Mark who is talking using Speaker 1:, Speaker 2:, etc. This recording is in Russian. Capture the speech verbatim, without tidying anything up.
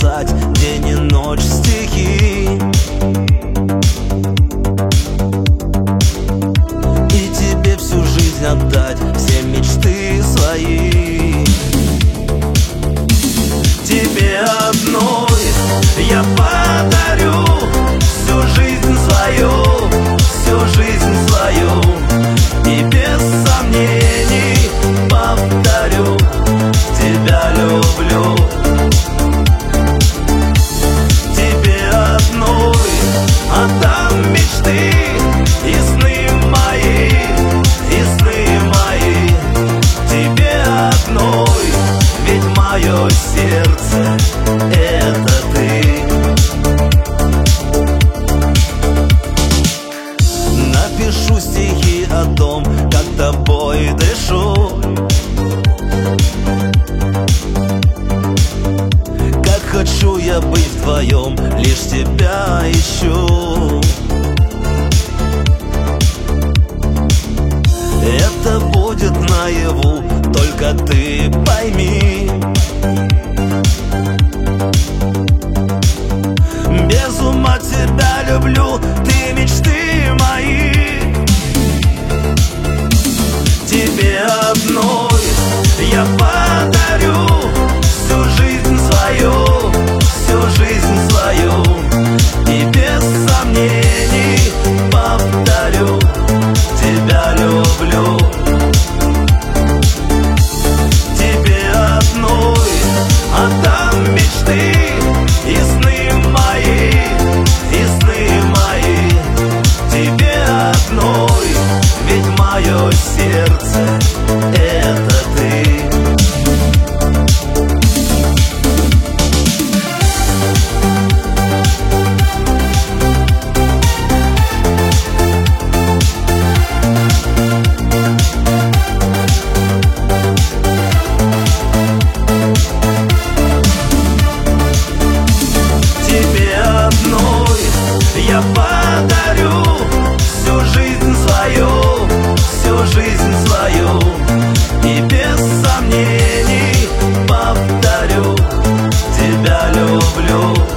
Speaker 1: писать день и ночь стихи и тебе всю жизнь отдать, все мечты свои. Тебе одной я подарю всю жизнь свою, всю жизнь свою, и без сомнений повторю: тебя люблю. Тебе одной отдам мечты и сны мои, и сны мои. Тебе одной, ведь мое сердце — это ты. Напишу стихи о том, как тобой дышу, как хочу я быть вдвоем, лишь тебя ищу. Это будет наяву, только ты пойми. Без ума тебя люблю, ты мечты мои. Тебе одной я подарю всю жизнь свою, всю жизнь свою, и без сомнений повторю: тебя люблю. Тебе одной отдам мечты и сны мои, и сны мои. Тебе одной, ведь мое сердце — это ты. Я подарю всю жизнь свою, всю жизнь свою, и без сомнений повторю: тебя люблю.